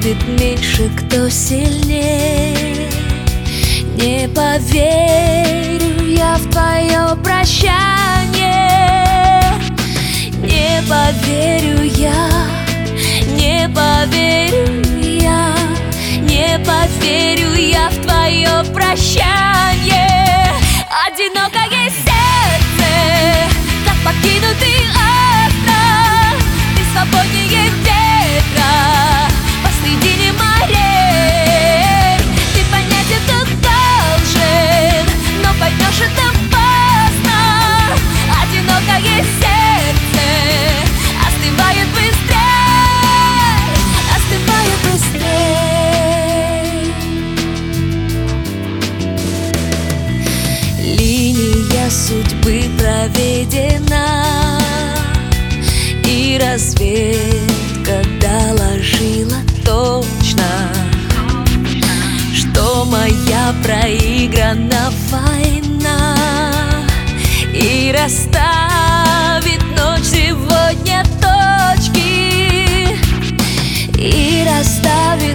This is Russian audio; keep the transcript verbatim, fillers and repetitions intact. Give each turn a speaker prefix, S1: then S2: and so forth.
S1: будет меньше, кто сильнее. Не поверю я в твое прощание. Не поверю я, не поверю я, не поверю я в твое прощание. Одинокое сердце, как покинутый остров, ты свободнее ветра посредине морей. Ты понятен тут должен, но поймешь это поздно. Одинокое сердце остывает быстрей, остывает быстрей. Линия судьбы проведена, и разведка доложила точно, что моя проиграна война, и расставит ночь сегодня точки, и расставит